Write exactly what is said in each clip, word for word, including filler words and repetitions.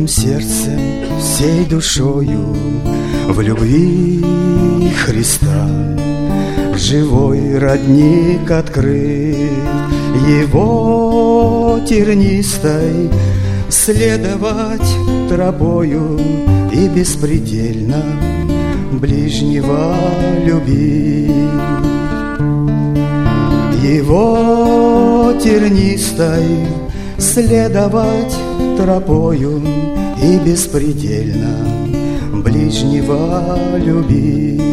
Всем сердцем, всей душою в любви Христа. Живой родник открыт Его тернистой, следовать тропою и беспредельно ближнего любить. Его тернистой следовать тропою и беспредельно ближнего любить.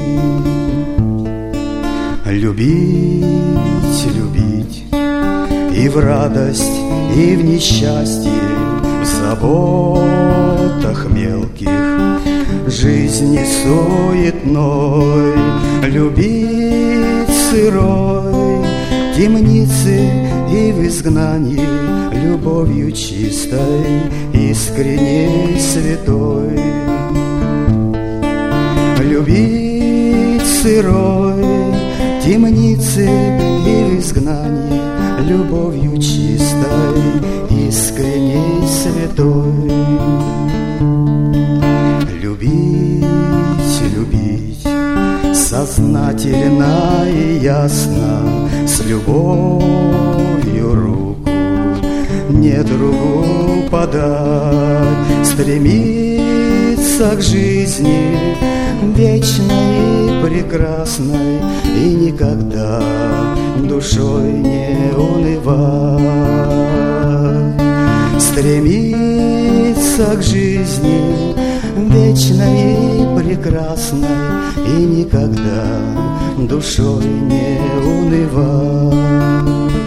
Любить, любить и в радость, и в несчастье, в заботах мелких, жизни суетной. Любить сырой темницы и в изгнании, любовью чистой, искренней, святой. Любить сырой темницы и в изгнании, любовью чистой, искренней, святой. Любить, любить сознательно и ясно, с любовью руку недругу подать, стремиться к жизни вечной и прекрасной, и никогда душой не унывать. Стремиться к жизни вечной и прекрасной, и никогда душой не унывать.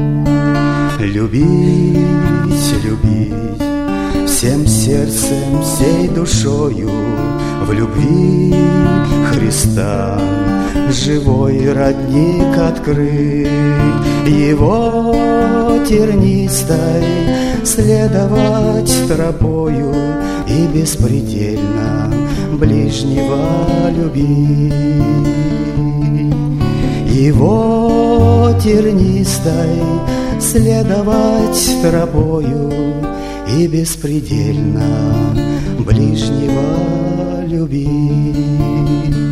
Любить, любить всем сердцем, всей душою в любви Христа. Живой родник открыт Его тернистой, следовать тропою и беспредельно ближнего любить. Его тернистой следовать тропою и беспредельно ближнего любить.